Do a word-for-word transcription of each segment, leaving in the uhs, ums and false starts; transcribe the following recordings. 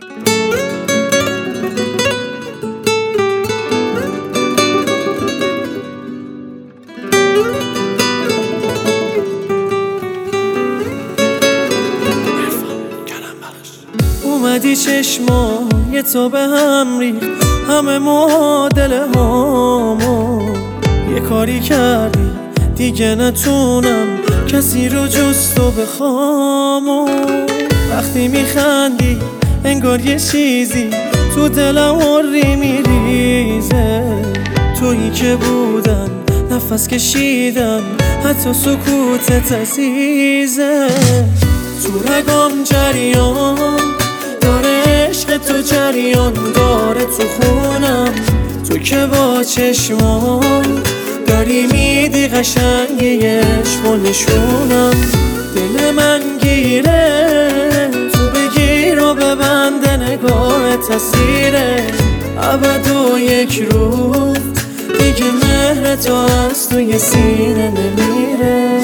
اومدی چشمای تو به هم ریخت همه معادله هامو، یه کاری کردی دیگه نتونم کسی رو جز تو بخوام. و وقتی میخندی انگار یه چیزی تو دلم وری میریزه، تویی که بودن نفس کشیدن حتی سکوتت عزیزه. تو رگام جریان داره، عشق تو جریان داره تو خونم، تو که با چشمان داری میدی قشنگی عشق و نشونم. دل من گیره تو بگیر و ببنده نگاه تاثیره، ابد و یک روز دیگه مهر تو از توی سینه نمیره.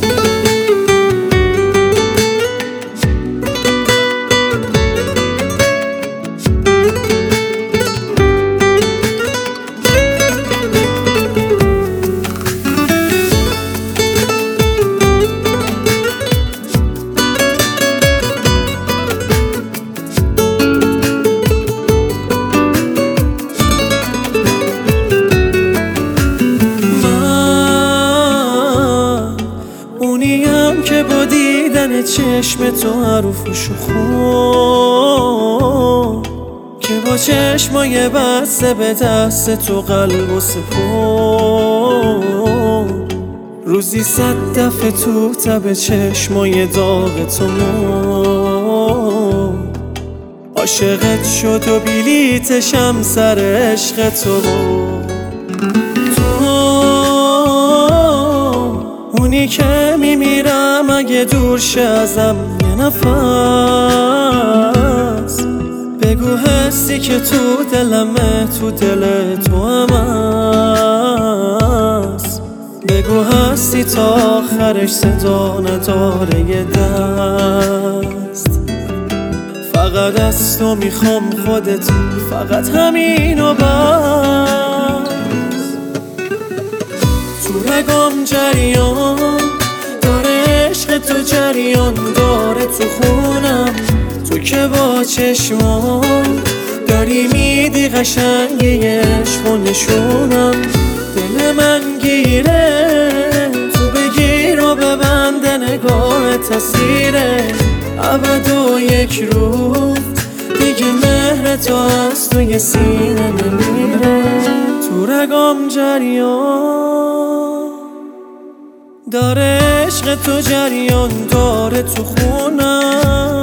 که با دیدن چشم تو حروفشو خون، که با چشمای بسته به دست تو قلب و سپون، روزی صد دفعه تو تب چشمای داغ تو مون، عاشقت شد و بلیتشم سر عشق تو بود. اونی که میمیرم اگه دور شه ازم یه نفس، بگو حسی که تو دلمه تو دل تو هم هست، بگو هستی تا آخرش صدا نداره یه دست. فقط از تو میخوام خودت، فقط همینو بس. تو رگام جریان داره، عشق تو جریان داره تو خونم، تو که با چشمان داری میدی قشنگی عشق و نشونم. دل من گیره تو بگیر و ببنده نگاه تاثیره، ابد و یک روز دیگه مهر تو از توی سینه نمیره. تو رگام جریان داره، عشق تو جریان داره تو خونم،